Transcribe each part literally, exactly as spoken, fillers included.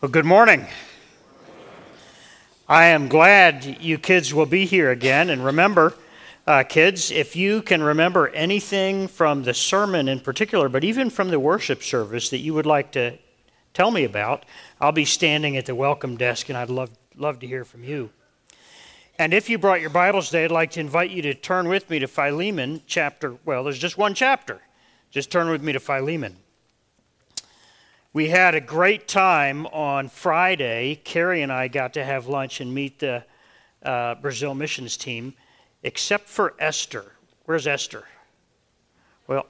Well, good morning. I am glad you kids will be here again. And remember, uh, kids, if you can remember anything from the sermon in particular, but even from the worship service that you would like to tell me about, I'll be standing at the welcome desk and I'd love, love to hear from you. And if you brought your Bibles today, I'd like to invite you to turn with me to Philemon chapter, well, there's just one chapter. Just turn with me to Philemon. We had a great time on Friday. Carrie and I got to have lunch and meet the uh, Brazil missions team, except for Esther. Where's Esther? Well,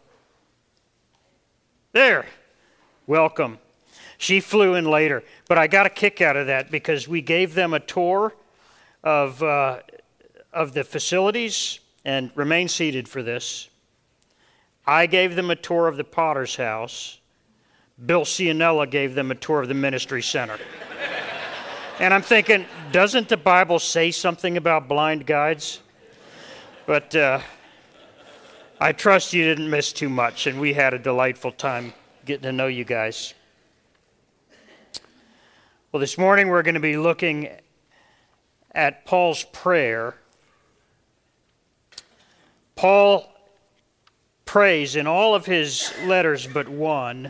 there. Welcome. She flew in later. But I got a kick out of that because we gave them a tour of, uh, of the facilities, and remain seated for this. I gave them a tour of the Potter's house. Bill Cianella gave them a tour of the ministry center. And I'm thinking, doesn't the Bible say something about blind guides? But uh, I trust you didn't miss too much, and we had a delightful time getting to know you guys. Well, this morning we're going to be looking at Paul's prayer. Paul prays in all of his letters but one.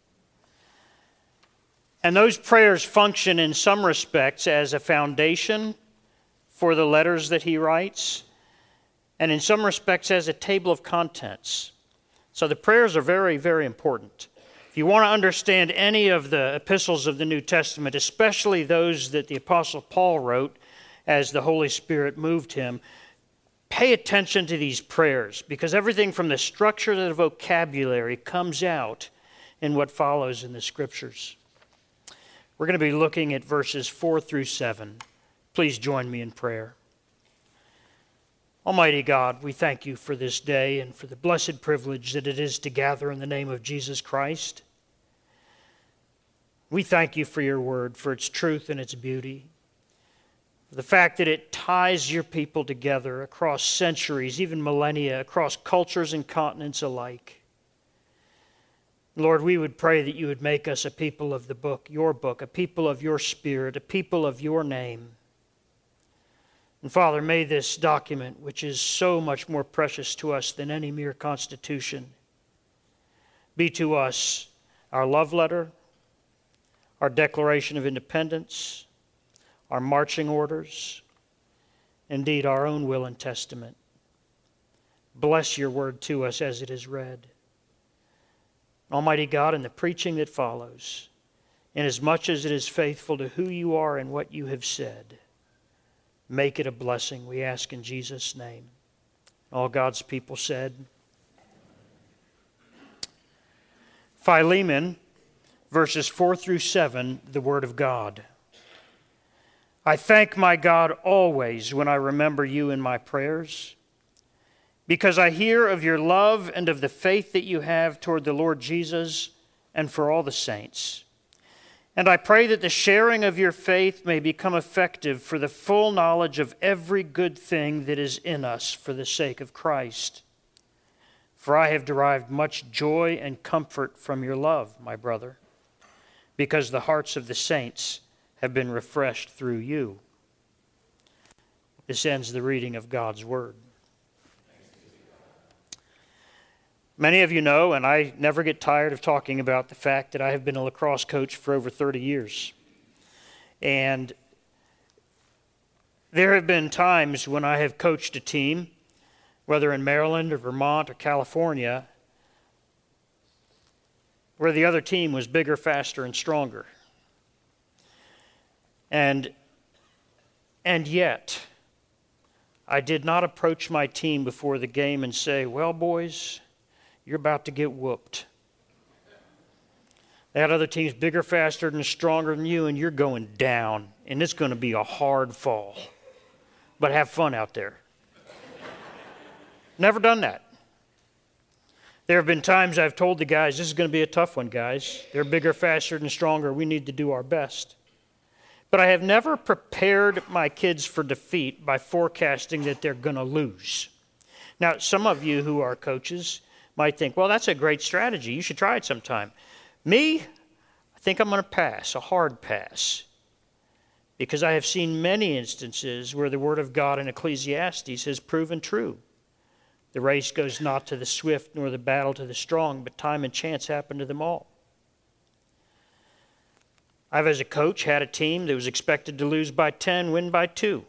And those prayers function in some respects as a foundation for the letters that he writes, and in some respects as a table of contents. So the prayers are very, very important. If you want to understand any of the epistles of the New Testament, especially those that the Apostle Paul wrote as the Holy Spirit moved him, pay attention to these prayers, because everything from the structure to the vocabulary comes out in what follows in the Scriptures. We're going to be looking at verses four through seven. Please join me in prayer. Almighty God, we thank you for this day and for the blessed privilege that it is to gather in the name of Jesus Christ. We thank you for your word, for its truth and its beauty, for the fact that it ties your people together across centuries, even millennia, across cultures and continents alike. Lord, we would pray that you would make us a people of the book, your book, a people of your spirit, a people of your name. And Father, may this document, which is so much more precious to us than any mere constitution, be to us our love letter, our Declaration of Independence, our marching orders, indeed our own will and testament. Bless your word to us as it is read. Almighty God, in the preaching that follows, inasmuch as it is faithful to who you are and what you have said, make it a blessing, we ask in Jesus' name. All God's people said. Philemon, verses four through seven, the Word of God. I thank my God always when I remember you in my prayers, because I hear of your love and of the faith that you have toward the Lord Jesus and for all the saints. And I pray that the sharing of your faith may become effective for the full knowledge of every good thing that is in us for the sake of Christ. For I have derived much joy and comfort from your love, my brother, because the hearts of the saints have been refreshed through you. This ends the reading of God's word. Many of you know, and I never get tired of talking about the fact that I have been a lacrosse coach for over thirty years. And there have been times when I have coached a team, whether in Maryland or Vermont or California, where the other team was bigger, faster, and stronger. And, and yet, I did not approach my team before the game and say, well, boys, you're about to get whooped. That other team's bigger, faster, and stronger than you, and you're going down, and it's going to be a hard fall. But have fun out there. Never done that. There have been times I've told the guys, this is going to be a tough one, guys. They're bigger, faster, and stronger. We need to do our best. But I have never prepared my kids for defeat by forecasting that they're going to lose. Now, some of you who are coaches might think, well, that's a great strategy. You should try it sometime. Me, think I'm going to pass, a hard pass, because I have seen many instances where the Word of God in Ecclesiastes has proven true. The race goes not to the swift, nor the battle to the strong, but time and chance happen to them all. I've, as a coach, had a team that was expected to lose by ten, win by two.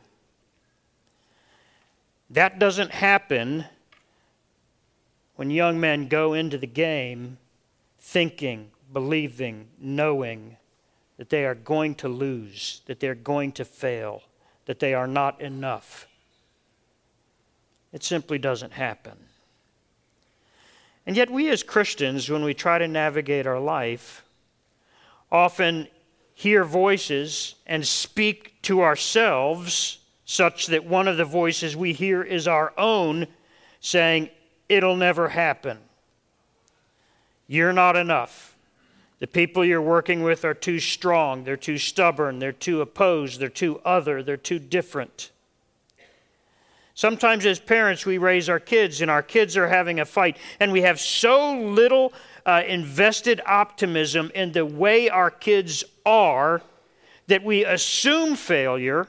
That doesn't happen when young men go into the game thinking, believing, knowing that they are going to lose, that they're going to fail, that they are not enough. It simply doesn't happen. And yet we as Christians, when we try to navigate our life, often hear voices and speak to ourselves such that one of the voices we hear is our own, saying, it'll never happen. You're not enough. The people you're working with are too strong, they're too stubborn, they're too opposed, they're too other, they're too different. Sometimes as parents we raise our kids and our kids are having a fight and we have so little uh, invested optimism in the way our kids are that we assume failure.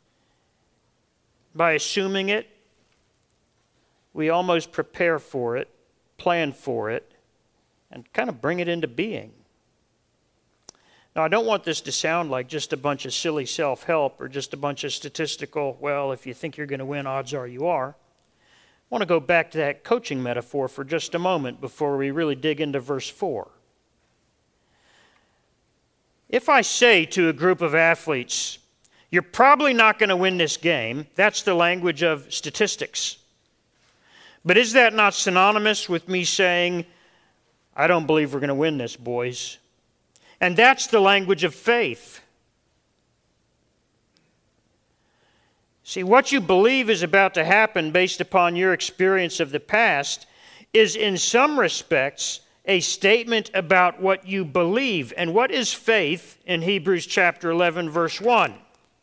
By assuming it, we almost prepare for it, plan for it, and kind of bring it into being. Now, I don't want this to sound like just a bunch of silly self-help or just a bunch of statistical, well, if you think you're going to win, odds are you are. I want to go back to that coaching metaphor for just a moment before we really dig into verse four. If I say to a group of athletes, you're probably not going to win this game, that's the language of statistics. But is that not synonymous with me saying, I don't believe we're going to win this, boys? And that's the language of faith. See, what you believe is about to happen based upon your experience of the past is in some respects a statement about what you believe. And what is faith in Hebrews chapter eleven, verse one?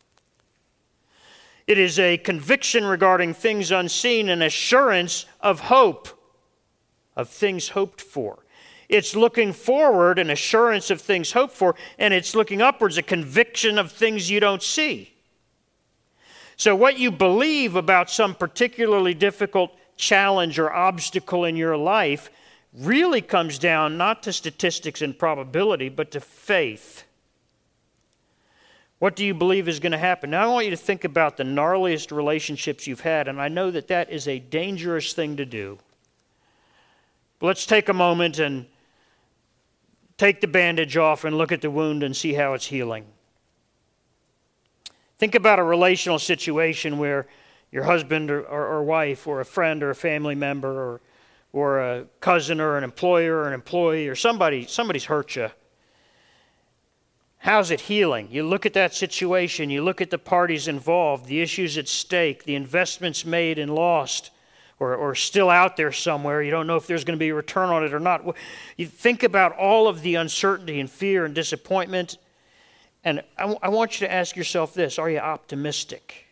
It is a conviction regarding things unseen, an assurance of hope, of things hoped for. It's looking forward, an assurance of things hoped for, and it's looking upwards, a conviction of things you don't see. So what you believe about some particularly difficult challenge or obstacle in your life really comes down not to statistics and probability, but to faith. What do you believe is going to happen? Now I want you to think about the gnarliest relationships you've had, and I know that that is a dangerous thing to do. But let's take a moment and take the bandage off and look at the wound and see how it's healing. Think about a relational situation where your husband or, or, or wife or a friend or a family member or, or a cousin or an employer or an employee or somebody, somebody's hurt you. How's it healing? You look at that situation, you look at the parties involved, the issues at stake, the investments made and lost, or, or still out there somewhere. You don't know if there's going to be a return on it or not. You think about all of the uncertainty and fear and disappointment, and I, w- I want you to ask yourself this: are you optimistic?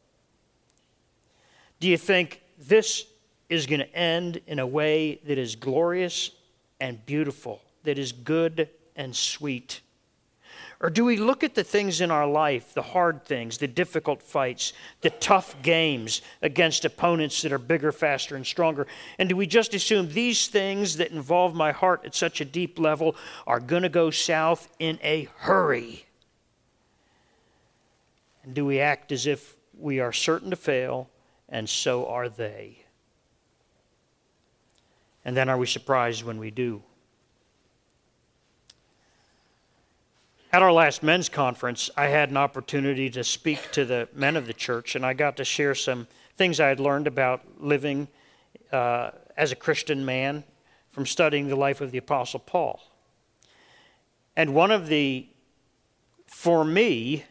Do you think this is going to end in a way that is glorious and beautiful, that is good and sweet? Or do we look at the things in our life, the hard things, the difficult fights, the tough games against opponents that are bigger, faster, and stronger, and do we just assume these things that involve my heart at such a deep level are going to go south in a hurry? And do we act as if we are certain to fail, and so are they? And then are we surprised when we do? At our last men's conference, I had an opportunity to speak to the men of the church, and I got to share some things I had learned about living uh, as a Christian man from studying the life of the Apostle Paul. And one of the, for me,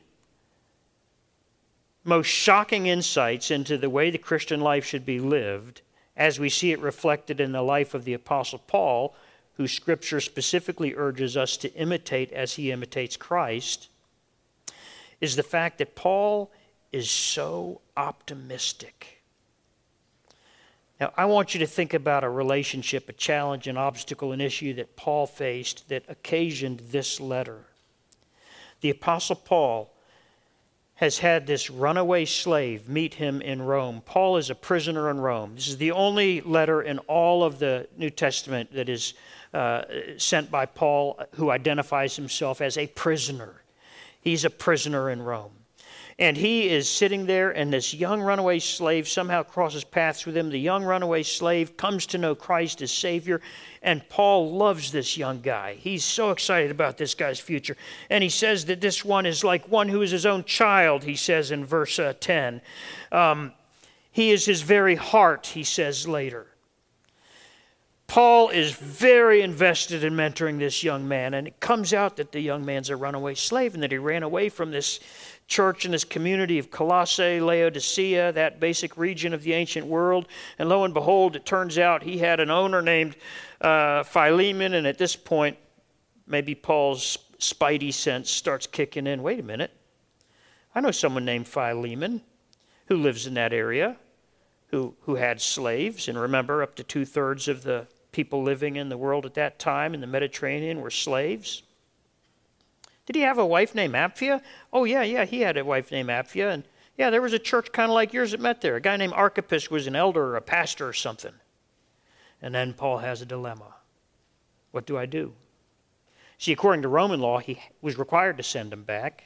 most shocking insights into the way the Christian life should be lived, as we see it reflected in the life of the Apostle Paul, who Scripture specifically urges us to imitate as he imitates Christ, is the fact that Paul is so optimistic. Now, I want you to think about a relationship, a challenge, an obstacle, an issue that Paul faced that occasioned this letter. The Apostle Paul has had this runaway slave meet him in Rome. Paul is a prisoner in Rome. This is the only letter in all of the New Testament that is uh, sent by Paul who identifies himself as a prisoner. He's a prisoner in Rome. And he is sitting there, and this young runaway slave somehow crosses paths with him. The young runaway slave comes to know Christ as Savior, and Paul loves this young guy. He's so excited about this guy's future. And he says that this one is like one who is his own child, he says in verse uh, ten. Um, he is his very heart, he says later. Paul is very invested in mentoring this young man, and it comes out that the young man's a runaway slave and that he ran away from this church in this community of Colossae, Laodicea, that basic region of the ancient world. And lo and behold, it turns out he had an owner named uh, Philemon, and at this point, maybe Paul's spidey sense starts kicking in. Wait a minute. I know someone named Philemon who lives in that area, who, who had slaves. And remember, up to two-thirds of the people living in the world at that time in the Mediterranean were slaves. Did he have a wife named Apphia? Oh, yeah, yeah, he had a wife named Apphia. And yeah, there was a church kind of like yours that met there. A guy named Archippus was an elder or a pastor or something. And then Paul has a dilemma. What do I do? See, according to Roman law, he was required to send him back.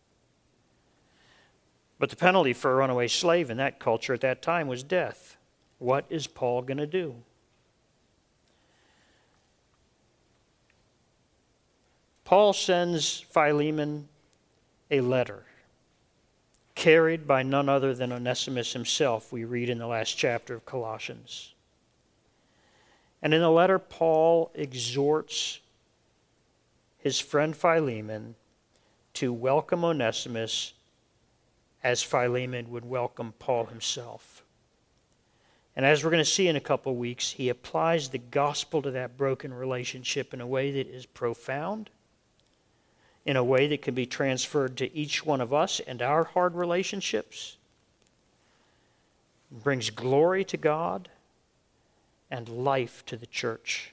But the penalty for a runaway slave in that culture at that time was death. What is Paul going to do? Paul sends Philemon a letter carried by none other than Onesimus himself, we read in the last chapter of Colossians. And in the letter, Paul exhorts his friend Philemon to welcome Onesimus as Philemon would welcome Paul himself. And as we're going to see in a couple of weeks, he applies the gospel to that broken relationship in a way that is profound, in a way that can be transferred to each one of us and our hard relationships. It brings glory to God and life to the church.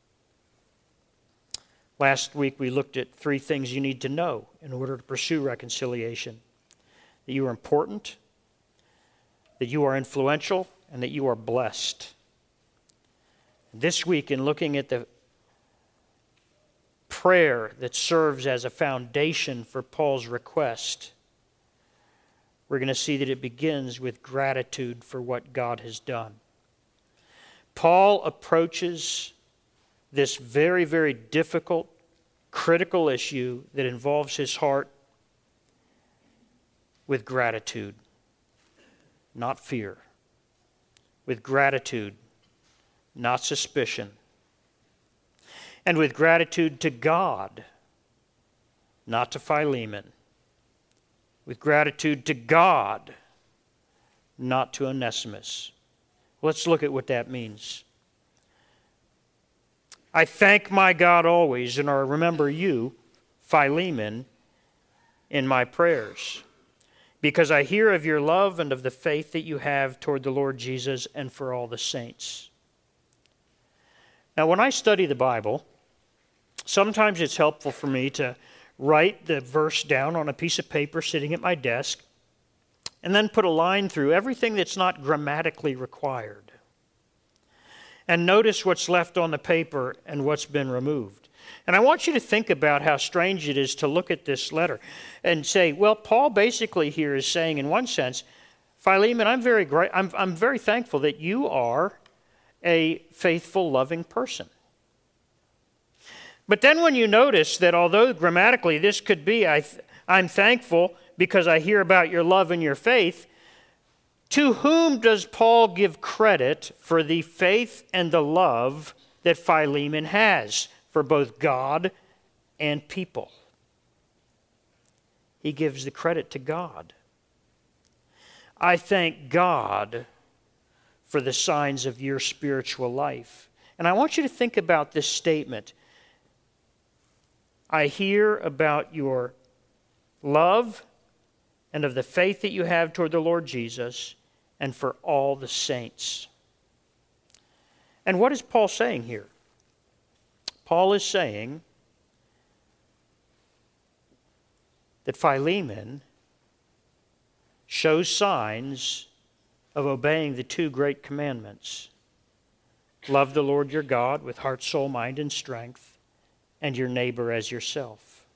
Last week we looked at three things you need to know in order to pursue reconciliation. That you are important, that you are influential, and that you are blessed. This week, in looking at the prayer that serves as a foundation for Paul's request, we're going to see that it begins with gratitude for what God has done. Paul approaches this very, very difficult, critical issue that involves his heart with gratitude, not fear. With gratitude, not suspicion. And with gratitude to God, not to Philemon. With gratitude to God, not to Onesimus. Let's look at what that means. I thank my God always, and I remember you, Philemon, in my prayers, because I hear of your love and of the faith that you have toward the Lord Jesus and for all the saints. Now, when I study the Bible, sometimes it's helpful for me to write the verse down on a piece of paper sitting at my desk and then put a line through everything that's not grammatically required. And notice what's left on the paper and what's been removed. And I want you to think about how strange it is to look at this letter and say, well, Paul basically here is saying, in one sense, Philemon, I'm very gra- I'm, I'm very thankful that you are a faithful, loving person. But then when you notice that although grammatically this could be, I th- I'm thankful because I hear about your love and your faith, to whom does Paul give credit for the faith and the love that Philemon has for both God and people? He gives the credit to God. I thank God for the signs of your spiritual life. And I want you to think about this statement. I hear about your love and of the faith that you have toward the Lord Jesus and for all the saints. And what is Paul saying here? Paul is saying that Philemon shows signs of obeying the two great commandments. Love the Lord your God with heart, soul, mind, and strength, and your neighbor as yourself.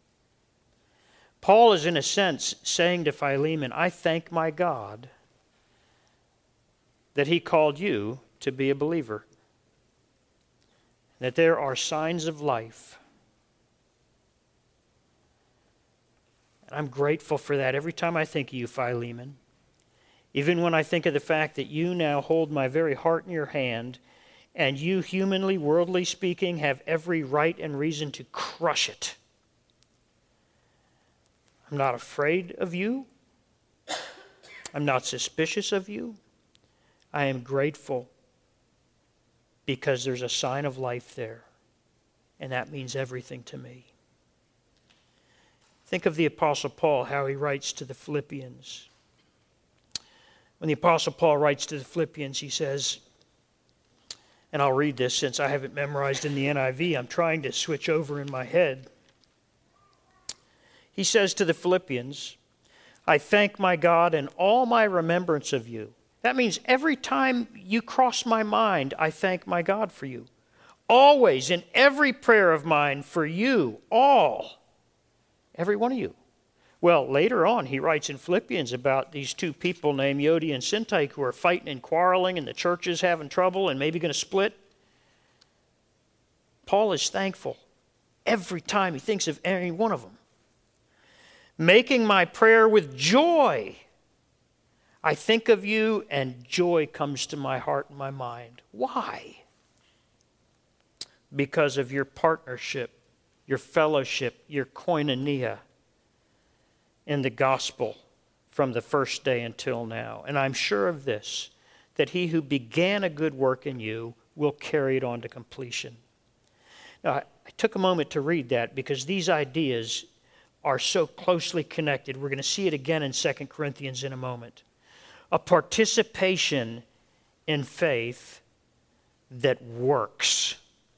Paul is in a sense saying to Philemon, I thank my God that he called you to be a believer, that there are signs of life. And I'm grateful for that every time I think of you, Philemon. Even when I think of the fact that you now hold my very heart in your hand, and you, humanly, worldly speaking, have every right and reason to crush it. I'm not afraid of you. I'm not suspicious of you. I am grateful because there's a sign of life there, and that means everything to me. Think of the Apostle Paul, how he writes to the Philippians. When the Apostle Paul writes to the Philippians, he says, and I'll read this since I have it memorized in the N I V. I'm trying to switch over in my head. He says to the Philippians, I thank my God in all my remembrance of you. That means every time you cross my mind, I thank my God for you. Always, in every prayer of mine, for you, all, every one of you. Well, later on, he writes in Philippians about these two people named Yodi and Syntyche who are fighting and quarreling, and the church is having trouble and maybe going to split. Paul is thankful every time he thinks of any one of them. Making my prayer with joy. I think of you and joy comes to my heart and my mind. Why? Because of your partnership, your fellowship, your koinonia in the gospel from the first day until now. And I'm sure of this, that he who began a good work in you will carry it on to completion. Now, I, I took a moment to read that because these ideas are so closely connected. We're going to see it again in Second Corinthians in a moment. A participation in faith that works.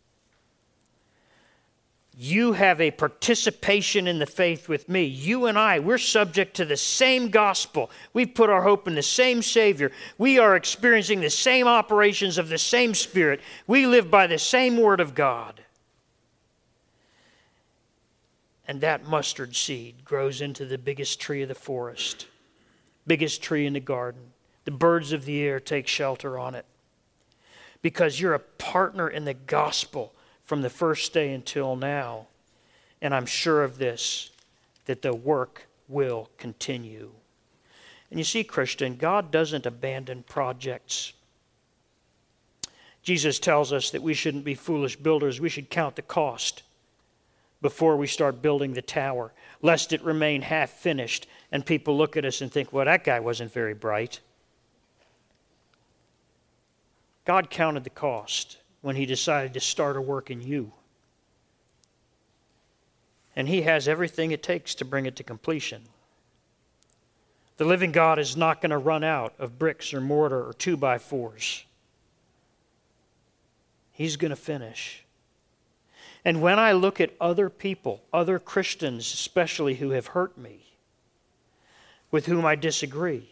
You have a participation in the faith with me. You and I, we're subject to the same gospel. We put our hope in the same Savior. We are experiencing the same operations of the same Spirit. We live by the same Word of God. And that mustard seed grows into the biggest tree of the forest, biggest tree in the garden. The birds of the air take shelter on it. Because you're a partner in the gospel from the first day until now. And I'm sure of this, that the work will continue. And you see, Christian, God doesn't abandon projects. Jesus tells us that we shouldn't be foolish builders. We should count the cost before we start building the tower, lest it remain half finished and people look at us and think, well, that guy wasn't very bright. God counted the cost when he decided to start a work in you. And he has everything it takes to bring it to completion. The living God is not going to run out of bricks or mortar or two by fours. He's going to finish. And when I look at other people, other Christians especially who have hurt me, with whom I disagree,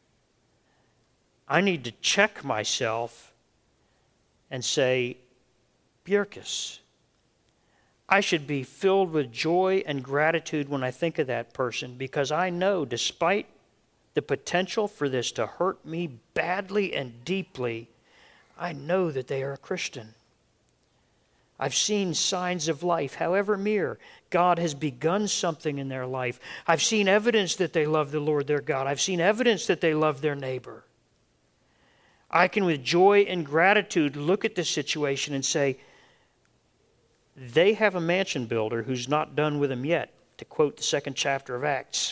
I need to check myself and say, Bjerkes, I should be filled with joy and gratitude when I think of that person, because I know despite the potential for this to hurt me badly and deeply, I know that they are a Christian. I've seen signs of life, however mere. God has begun something in their life. I've seen evidence that they love the Lord their God. I've seen evidence that they love their neighbor. I can, with joy and gratitude, look at this situation and say, they have a mansion builder who's not done with them yet, to quote the second chapter of Acts.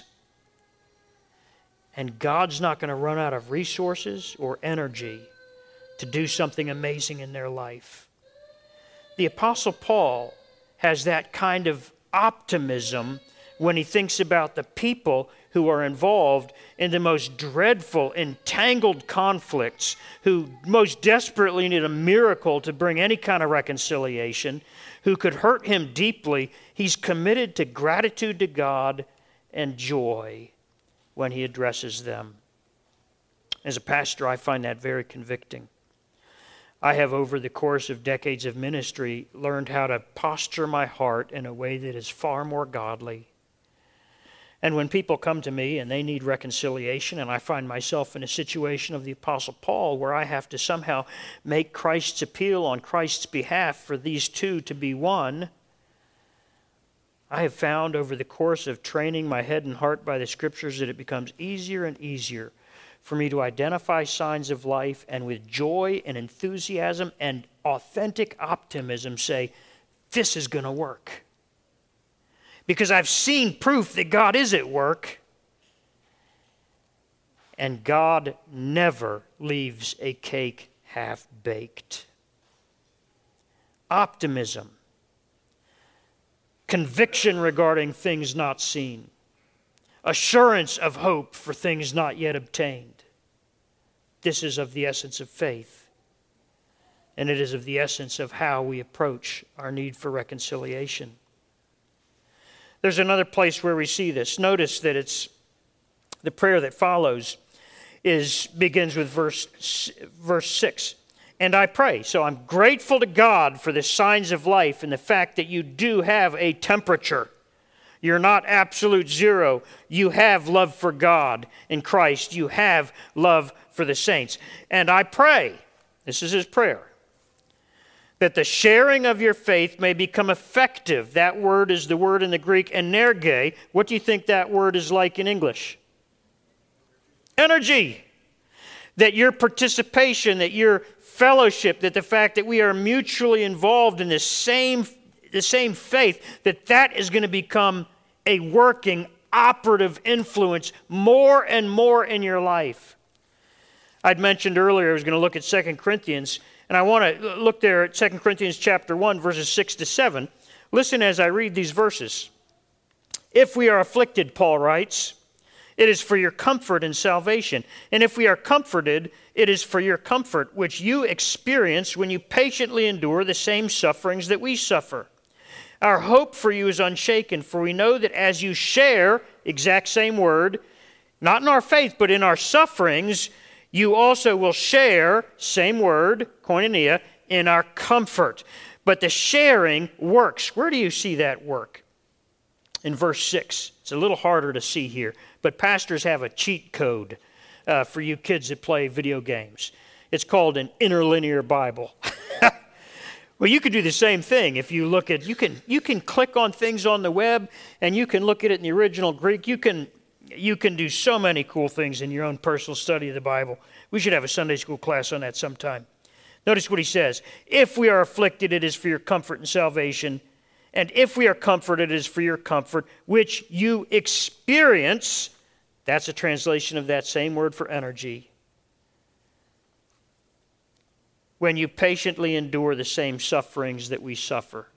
And God's not going to run out of resources or energy to do something amazing in their life. The Apostle Paul has that kind of optimism when he thinks about the people who are involved in the most dreadful, entangled conflicts, who most desperately need a miracle to bring any kind of reconciliation, who could hurt him deeply. He's committed to gratitude to God and joy when he addresses them. As a pastor, I find that very convicting. I have, over the course of decades of ministry, learned how to posture my heart in a way that is far more godly. And when people come to me and they need reconciliation, and I find myself in a situation of the Apostle Paul where I have to somehow make Christ's appeal on Christ's behalf for these two to be one, I have found over the course of training my head and heart by the Scriptures that it becomes easier and easier for me to identify signs of life and with joy and enthusiasm and authentic optimism say, this is going to work. Because I've seen proof that God is at work, and God never leaves a cake half-baked. Optimism, conviction regarding things not seen, assurance of hope for things not yet obtained. This is of the essence of faith, and it is of the essence of how we approach our need for reconciliation. There's another place where we see this. Notice that it's the prayer that follows is begins with verse verse six. And I pray. So I'm grateful to God for the signs of life and the fact that you do have a temperature. You're not absolute zero. You have love for God in Christ. You have love for the saints. And I pray, this is his prayer, that the sharing of your faith may become effective. That word is the word in the Greek, energe. What do you think that word is like in English? Energy. That your participation, that your fellowship, that the fact that we are mutually involved in the same, the same faith, that that is going to become a working, operative influence more and more in your life. I'd mentioned earlier I was going to look at Second Corinthians, and I want to look there at Second Corinthians chapter one, verses six to seven. Listen as I read these verses. If we are afflicted, Paul writes, it is for your comfort and salvation. And if we are comforted, it is for your comfort, which you experience when you patiently endure the same sufferings that we suffer. Our hope for you is unshaken, for we know that as you share, exact same word, not in our faith, but in our sufferings, you also will share, same word, koinonia, in our comfort. But the sharing works. Where do you see that work? In verse six. It's a little harder to see here, but pastors have a cheat code uh, for you kids that play video games. It's called an interlinear Bible. Well, you could do the same thing if you look at, you can you can click on things on the web and you can look at it in the original Greek. You can you can do so many cool things in your own personal study of the Bible. We should have a Sunday school class on that sometime. Notice what he says. If we are afflicted, it is for your comfort and salvation. And if we are comforted, it is for your comfort, which you experience. That's a translation of that same word for energy. When you patiently endure the same sufferings that we suffer.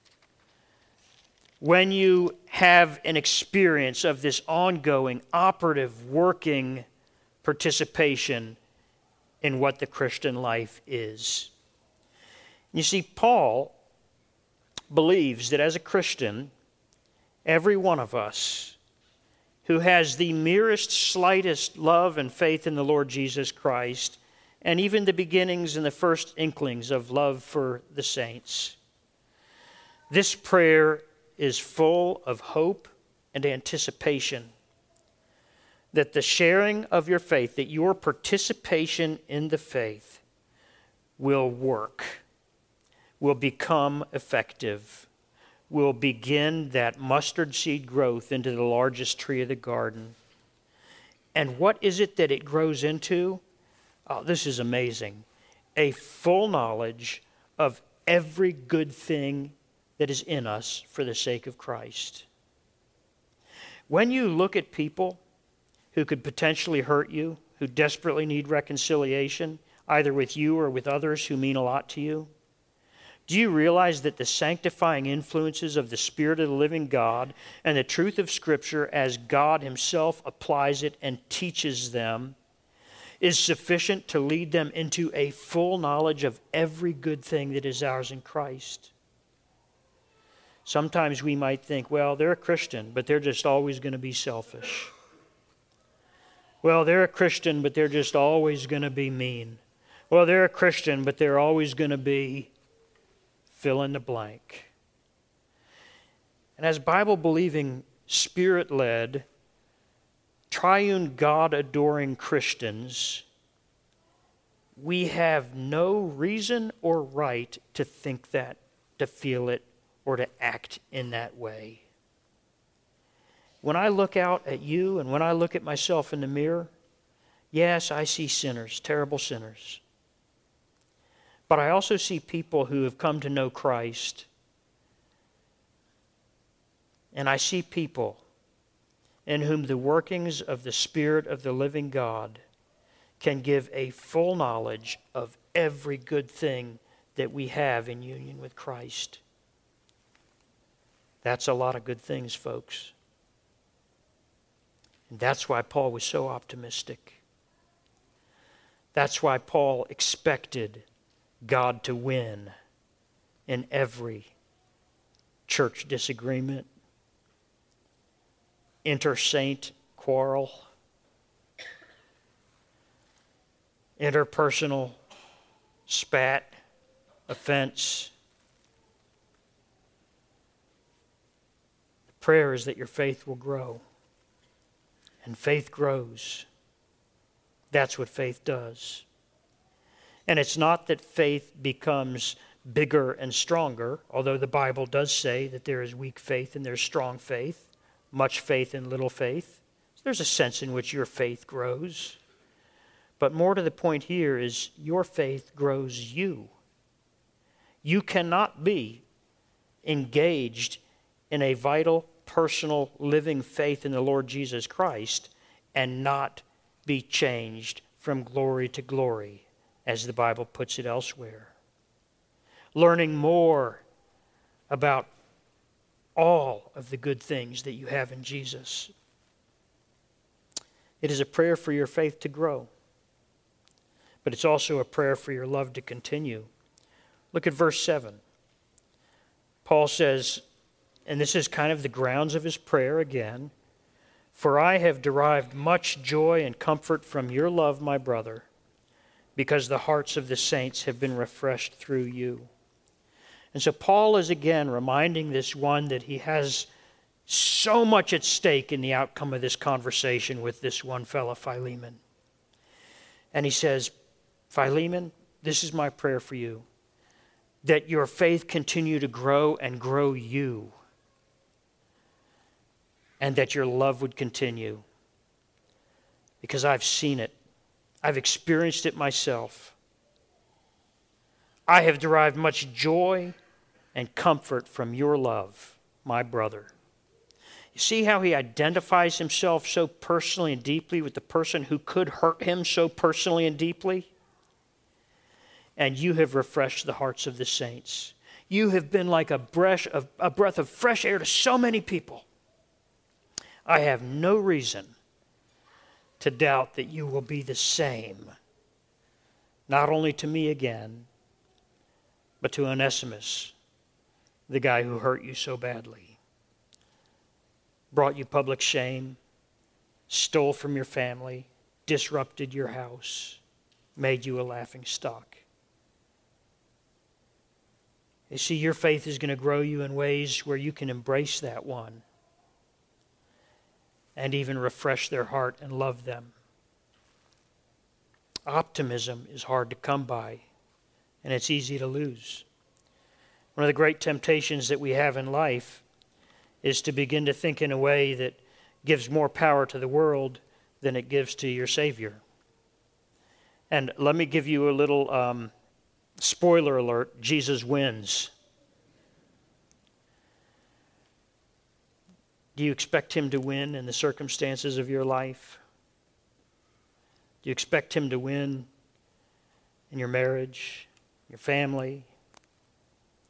When you have an experience of this ongoing, operative, working participation in what the Christian life is. You see, Paul believes that as a Christian, every one of us who has the merest, slightest love and faith in the Lord Jesus Christ, and even the beginnings and the first inklings of love for the saints, this prayer is full of hope and anticipation that the sharing of your faith, that your participation in the faith will work, will become effective, will begin that mustard seed growth into the largest tree of the garden. And what is it that it grows into? Oh, this is amazing. A full knowledge of every good thing that is in us for the sake of Christ. When you look at people who could potentially hurt you, who desperately need reconciliation, either with you or with others who mean a lot to you, Do you realize that the sanctifying influences of the Spirit of the living God and the truth of Scripture as God Himself applies it and teaches them is sufficient to lead them into a full knowledge of every good thing that is ours in Christ? Sometimes we might think, well, they're a Christian, but they're just always going to be selfish. Well, they're a Christian, but they're just always going to be mean. Well, they're a Christian, but they're always going to be fill in the blank. And as Bible-believing, Spirit-led, triune God-adoring Christians, we have no reason or right to think that, to feel it, or to act in that way. When I look out at you and when I look at myself in the mirror, yes, I see sinners, terrible sinners. But I also see people who have come to know Christ. And I see people in whom the workings of the Spirit of the living God can give a full knowledge of every good thing that we have in union with Christ. That's a lot of good things, folks. And that's why Paul was so optimistic. That's why Paul expected God to win in every church disagreement, inter-saint quarrel, interpersonal spat, offense. The prayer is that your faith will grow. And faith grows. That's what faith does. And it's not that faith becomes bigger and stronger, although the Bible does say that there is weak faith and there's strong faith, much faith and little faith. There's a sense in which your faith grows. But more to the point here is your faith grows you. You cannot be engaged in a vital, personal, living faith in the Lord Jesus Christ and not be changed from glory to glory, as the Bible puts it elsewhere. Learning more about all of the good things that you have in Jesus. It is a prayer for your faith to grow, but it's also a prayer for your love to continue. Look at verse seven. Paul says, and this is kind of the grounds of his prayer again, "For I have derived much joy and comfort from your love, my brother, because the hearts of the saints have been refreshed through you." And so Paul is again reminding this one that he has so much at stake in the outcome of this conversation with this one fellow, Philemon. And he says, Philemon, this is my prayer for you, that your faith continue to grow and grow you, and that your love would continue. Because I've seen it. I've experienced it myself. I have derived much joy and comfort from your love, my brother. You see how he identifies himself so personally and deeply with the person who could hurt him so personally and deeply? And you have refreshed the hearts of the saints. You have been like a breath of, a breath of fresh air to so many people. I have no reason to doubt that you will be the same, not only to me again, but to Onesimus, the guy who hurt you so badly, brought you public shame, stole from your family, disrupted your house, made you a laughing stock. You see, your faith is going to grow you in ways where you can embrace that one and even refresh their heart and love them. Optimism is hard to come by, and it's easy to lose. One of the great temptations that we have in life is to begin to think in a way that gives more power to the world than it gives to your Savior. And let me give you a little um, spoiler alert. Jesus wins. Do you expect him to win in the circumstances of your life? Do you expect him to win in your marriage, your family,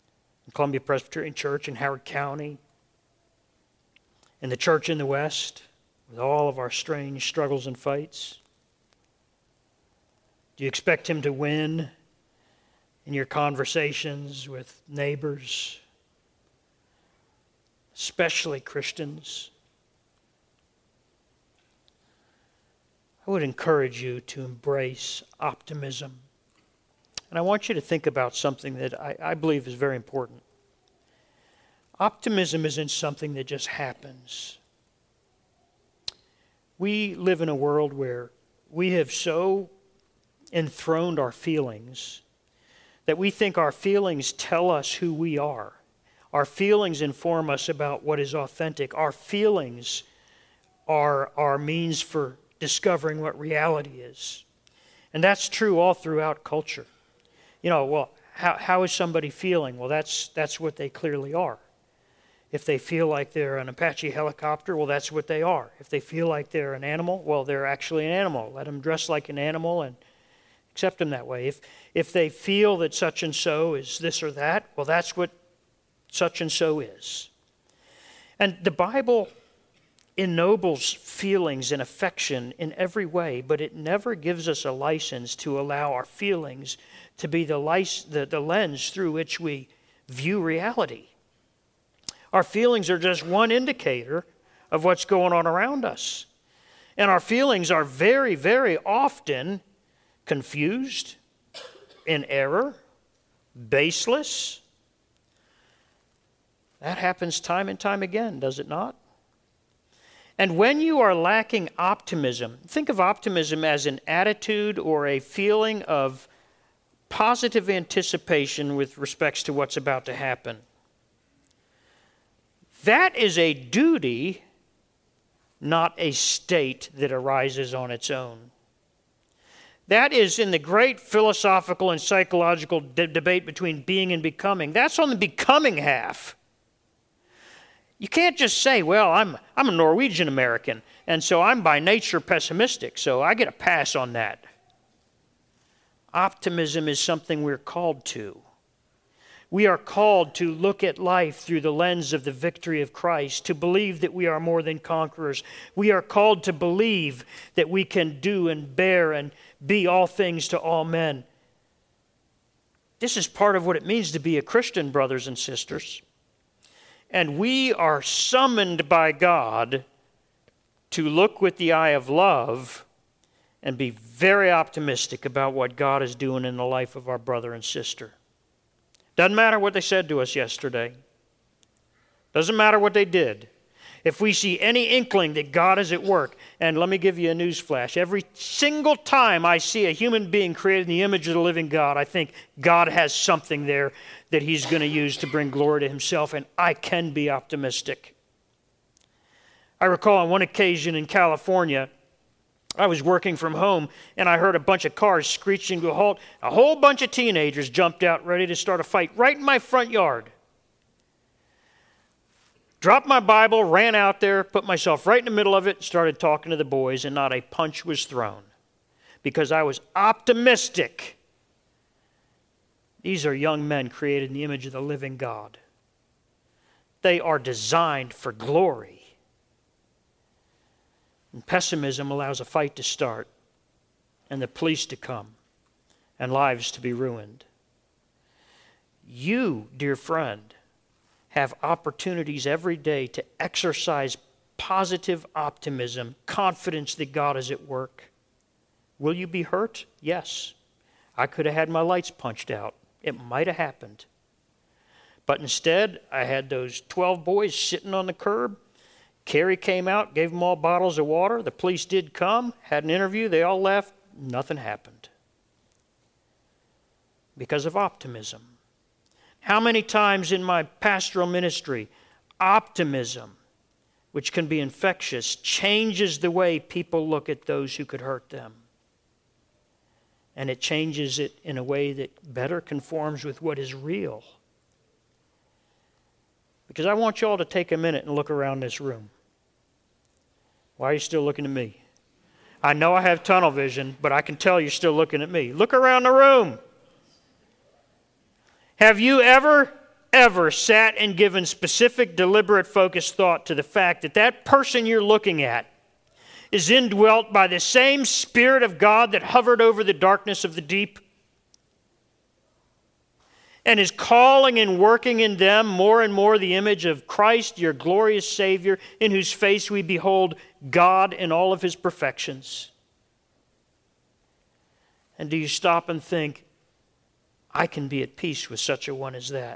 Columbia Presbyterian Church in Howard County, in the church in the West, with all of our strange struggles and fights? Do you expect him to win in your conversations with neighbors, especially Christians? I would encourage you to embrace optimism. And I want you to think about something that I, I believe is very important. Optimism isn't something that just happens. We live in a world where we have so enthroned our feelings that we think our feelings tell us who we are. Our feelings inform us about what is authentic. Our feelings are our means for discovering what reality is. And that's true all throughout culture. You know, well, how, how is somebody feeling? Well, that's that's what they clearly are. If they feel like they're an Apache helicopter, well, that's what they are. If they feel like they're an animal, well, they're actually an animal. Let them dress like an animal and accept them that way. If if they feel that such and so is this or that, well, that's what such and so is. And the Bible ennobles feelings and affection in every way, but it never gives us a license to allow our feelings to be the, lic- the, the lens through which we view reality. Our feelings are just one indicator of what's going on around us. And our feelings are very, very often confused, in error, baseless. That happens time and time again, does it not? And when you are lacking optimism, think of optimism as an attitude or a feeling of positive anticipation with respects to what's about to happen. That is a duty, not a state that arises on its own. That is in the great philosophical and psychological de- debate between being and becoming. That's on the becoming half. You can't just say, well, I'm I'm a Norwegian American, and so I'm by nature pessimistic, so I get a pass on that. Optimism is something we're called to. We are called to look at life through the lens of the victory of Christ, to believe that we are more than conquerors. We are called to believe that we can do and bear and be all things to all men. This is part of what it means to be a Christian, brothers and sisters. And we are summoned by God to look with the eye of love and be very optimistic about what God is doing in the life of our brother and sister. Doesn't matter what they said to us yesterday. Doesn't matter what they did. If we see any inkling that God is at work, and let me give you a news flash. Every single time I see a human being created in the image of the living God, I think God has something there that he's going to use to bring glory to himself, and I can be optimistic. I recall on one occasion in California, I was working from home, and I heard a bunch of cars screeching to a halt. A whole bunch of teenagers jumped out ready to start a fight right in my front yard. Dropped my Bible, ran out there, put myself right in the middle of it, started talking to the boys, and not a punch was thrown because I was optimistic. These are young men created in the image of the living God. They are designed for glory. And pessimism allows a fight to start, and the police to come, and lives to be ruined. You, dear friend, have opportunities every day to exercise positive optimism, confidence that God is at work. Will you be hurt? Yes. I could have had my lights punched out. It might have happened. But instead, I had those twelve boys sitting on the curb. Carrie came out, gave them all bottles of water. The police did come, had an interview. They all left. Nothing happened. Because of optimism. How many times in my pastoral ministry, optimism, which can be infectious, changes the way people look at those who could hurt them. And it changes it in a way that better conforms with what is real. Because I want you all to take a minute and look around this room. Why are you still looking at me? I know I have tunnel vision, but I can tell you're still looking at me. Look around the room. Have you ever ever sat and given specific, deliberate, focused thought to the fact that that person you're looking at is indwelt by the same Spirit of God that hovered over the darkness of the deep and is calling and working in them more and more the image of Christ, your glorious Savior, in whose face we behold God in all of His perfections? And do you stop and think, I can be at peace with such a one as that?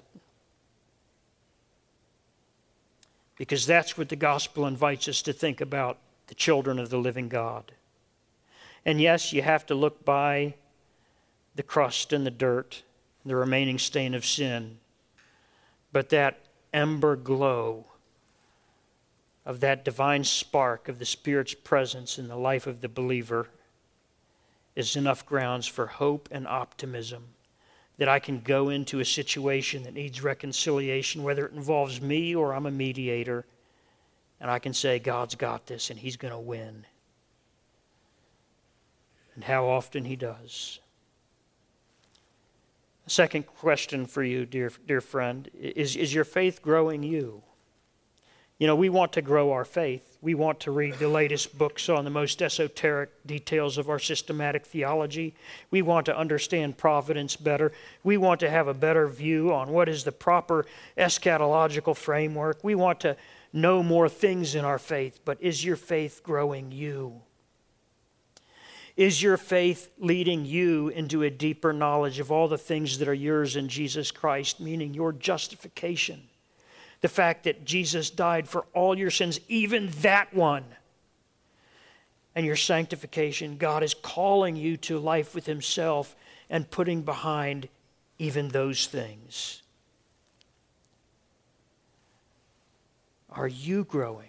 Because that's what the gospel invites us to think about the children of the living God. And yes, you have to look by the crust and the dirt, the remaining stain of sin. But that ember glow of that divine spark of the Spirit's presence in the life of the believer is enough grounds for hope and optimism that I can go into a situation that needs reconciliation, whether it involves me or I'm a mediator, and I can say, God's got this and He's going to win. And how often He does. The second question for you, dear, dear friend, is, is your faith growing you? You know, we want to grow our faith. We want to read the latest books on the most esoteric details of our systematic theology. We want to understand providence better. We want to have a better view on what is the proper eschatological framework. We want to know more things in our faith. But is your faith growing you? Is your faith leading you into a deeper knowledge of all the things that are yours in Jesus Christ, meaning your justification? The fact that Jesus died for all your sins, even that one. And your sanctification, God is calling you to life with Himself and putting behind even those things. Are you growing?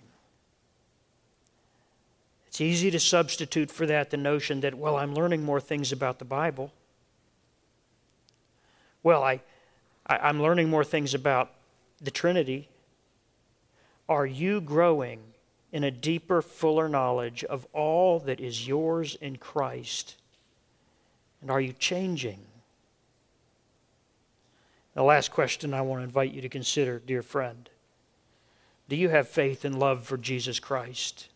It's easy to substitute for that the notion that, well, I'm learning more things about the Bible. Well, I, I, I'm learning more things about the Trinity. Are you growing in a deeper, fuller knowledge of all that is yours in Christ? And are you changing? The last question I want to invite you to consider, dear friend. Do you have faith and love for Jesus Christ?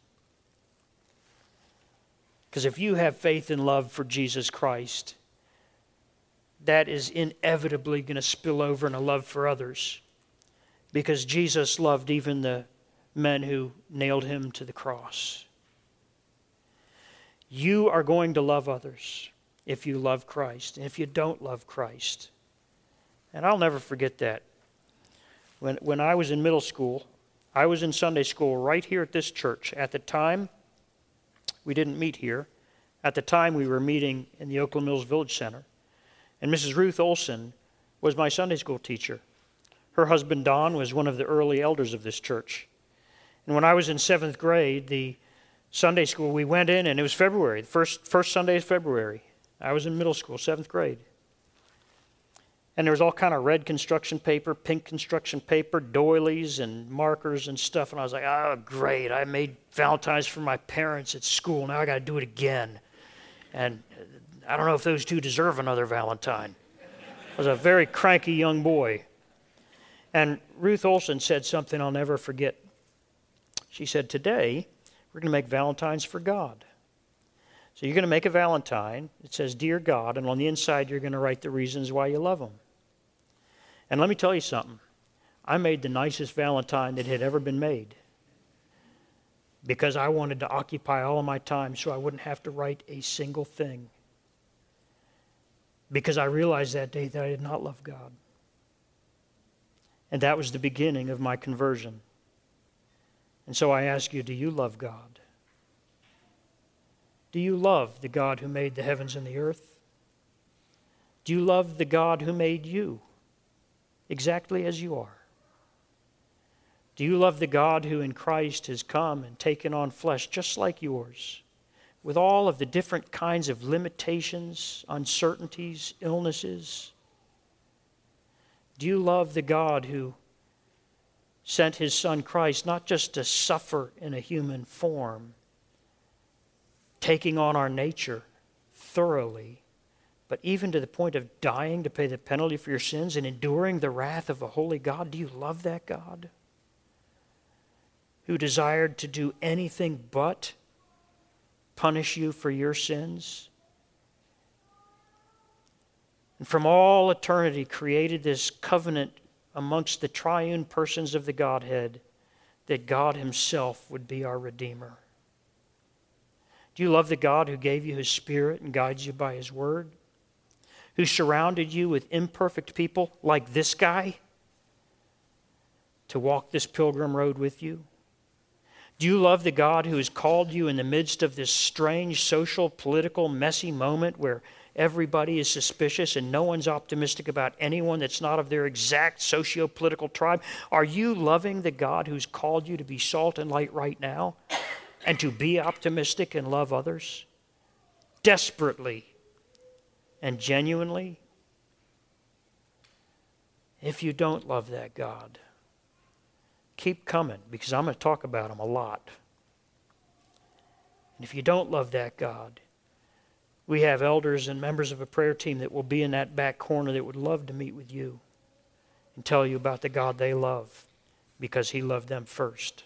Because if you have faith and love for Jesus Christ, that is inevitably going to spill over in a love for others. Because Jesus loved even the men who nailed Him to the cross. You are going to love others if you love Christ. And if you don't love Christ, and I'll never forget that. When, when I was in middle school, I was in Sunday school right here at this church. At the time, we didn't meet here. At the time, we were meeting in the Oakland Mills Village Center. And Missus Ruth Olson was my Sunday school teacher. Her husband, Don, was one of the early elders of this church. And when I was in seventh grade, the Sunday school, we went in, and it was February, the first, first Sunday of February. I was in middle school, seventh grade. And there was all kind of red construction paper, pink construction paper, doilies and markers and stuff. And I was like, oh, great. I made Valentines for my parents at school. Now I got to do it again. And I don't know if those two deserve another Valentine. I was a very cranky young boy. And Ruth Olson said something I'll never forget. She said, today, we're going to make Valentines for God. So you're going to make a Valentine. It says, Dear God, and on the inside, you're going to write the reasons why you love Him. And let me tell you something. I made the nicest Valentine that had ever been made because I wanted to occupy all of my time so I wouldn't have to write a single thing. Because I realized that day that I did not love God. And that was the beginning of my conversion. And so I ask you, do you love God? Do you love the God who made the heavens and the earth? Do you love the God who made you exactly as you are? Do you love the God who in Christ has come and taken on flesh just like yours, with all of the different kinds of limitations, uncertainties, illnesses? Do you love the God who sent His Son Christ not just to suffer in a human form, taking on our nature thoroughly, but even to the point of dying to pay the penalty for your sins and enduring the wrath of a holy God? Do you love that God? Who desired to do anything but punish you for your sins? And from all eternity created this covenant amongst the triune persons of the Godhead that God himself would be our Redeemer. Do you love the God who gave you his Spirit and guides you by his word? Who surrounded you with imperfect people like this guy to walk this pilgrim road with you? Do you love the God who has called you in the midst of this strange social, political, messy moment where everybody is suspicious and no one's optimistic about anyone that's not of their exact socio-political tribe? Are you loving the God who's called you to be salt and light right now and to be optimistic and love others desperately and genuinely? If you don't love that God, keep coming, because I'm going to talk about him a lot. And if you don't love that God, we have elders and members of a prayer team that will be in that back corner that would love to meet with you and tell you about the God they love because he loved them first.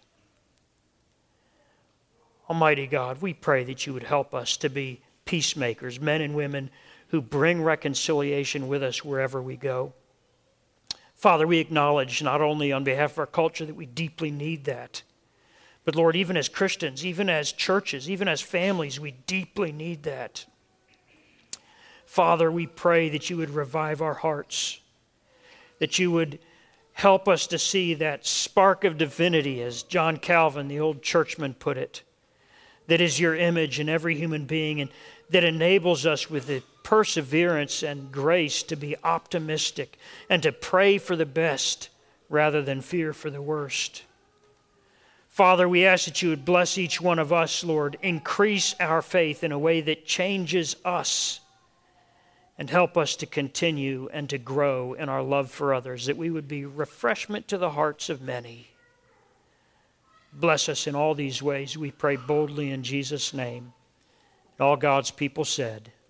Almighty God, we pray that you would help us to be peacemakers, men and women who bring reconciliation with us wherever we go. Father, we acknowledge not only on behalf of our culture that we deeply need that, but Lord, even as Christians, even as churches, even as families, we deeply need that. Father, we pray that you would revive our hearts, that you would help us to see that spark of divinity, as John Calvin, the old churchman, put it, that is your image in every human being and that enables us with the perseverance and grace to be optimistic and to pray for the best rather than fear for the worst. Father, we ask that you would bless each one of us, Lord, increase our faith in a way that changes us and help us to continue and to grow in our love for others, that we would be refreshment to the hearts of many. Bless us in all these ways, we pray boldly in Jesus' name. And all God's people said,